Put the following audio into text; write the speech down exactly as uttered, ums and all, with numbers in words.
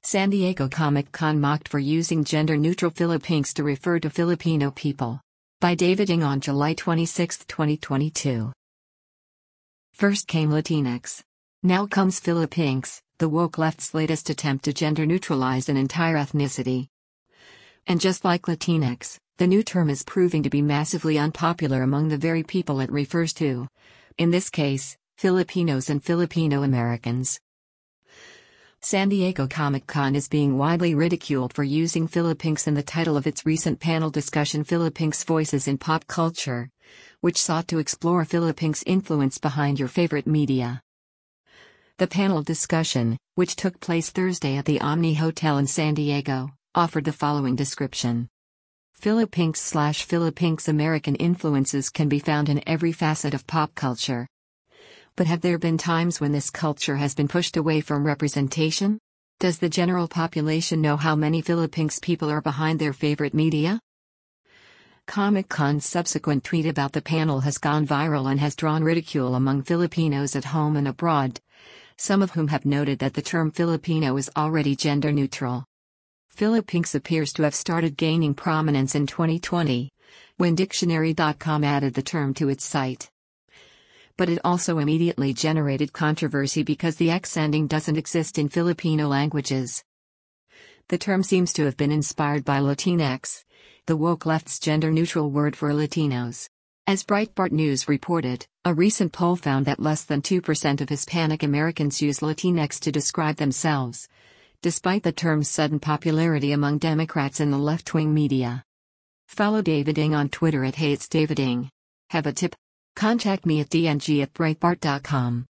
San Diego Comic-Con mocked for using gender-neutral Philippines to refer to Filipino people. By David Ng on July twenty-sixth, twenty twenty-two. First came Latinx. Now comes Philippines, the woke left's latest attempt to gender-neutralize an entire ethnicity. And just like Latinx, the new term is proving to be massively unpopular among the very people it refers to. In this case, Filipinos and Filipino Americans. San Diego Comic-Con is being widely ridiculed for using Philippines in the title of its recent panel discussion Philippines Voices in Pop Culture, which sought to explore Philippines' influence behind your favorite media. The panel discussion, which took place Thursday at the Omni Hotel in San Diego, offered the following description. Philippines slash Philippines American influences can be found in every facet of pop culture. But have there been times when this culture has been pushed away from representation? Does the general population know how many Philippines people are behind their favorite media? Comic-Con's subsequent tweet about the panel has gone viral and has drawn ridicule among Filipinos at home and abroad, some of whom have noted that the term Filipino is already gender neutral. Philippines appears to have started gaining prominence in twenty twenty, when Dictionary dot com added the term to its site. But it also immediately generated controversy because the X ending doesn't exist in Filipino languages. The term seems to have been inspired by Latinx, the woke left's gender-neutral word for Latinos. As Breitbart News reported, a recent poll found that less than two percent of Hispanic Americans use Latinx to describe themselves, despite the term's sudden popularity among Democrats and the left-wing media. Follow David Ng on Twitter at Hey It's David Ng. Have a tip? Contact me at d n g at breitbart dot com.